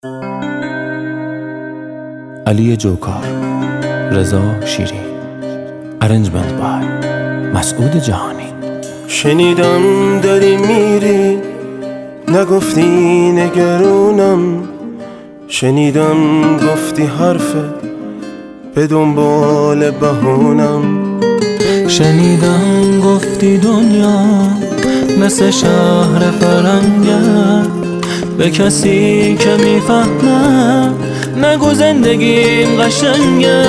علی جوکار، رضا شیری، ارنجمنت بای مسعود جهانی. شنیدم داری میری، نگفتی نگرونم. شنیدم گفتی حرفه به دنبال بهونم. شنیدم گفتی دنیا مثل شهر فرنگه، به کسی که میفهمه نگو زندگیم قشنگه.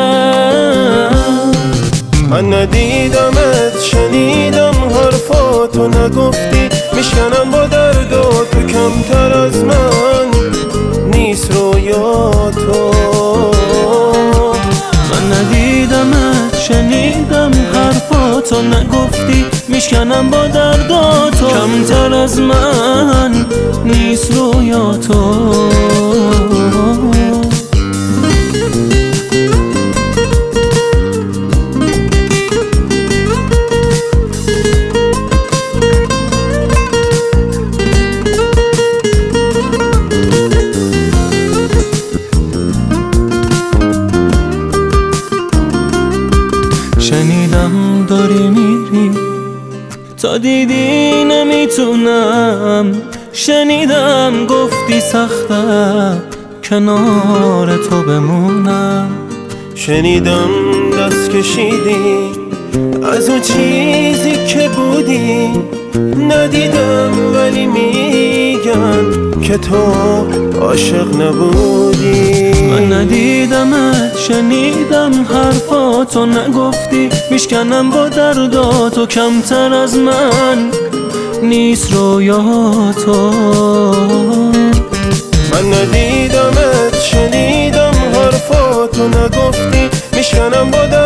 من ندیدمت، شنیدم حرفاتو، نگفتی میشکنم با درد و تو کمتر از من نیست رویاتو. من ندیدمت، شنیدم حرفاتو، نگفتی میشکنم با درداتو کمتر از من نیست رویاتو. شنیدم داری میری، تا دیدی نمیتونم. شنیدم گفتی سخته کنار تو بمونم. شنیدم دست کشیدی از اون چیزی که بودی. ندیدم ولی میگن که تو عاشق نبودی. من ندیدمت، شنیدم حرفاتو، نگفتی میشکنم با درداتو کمتر از من نیست رویاتو. من ندیدمت، شنیدم حرفاتو، نگفتی میشکنم با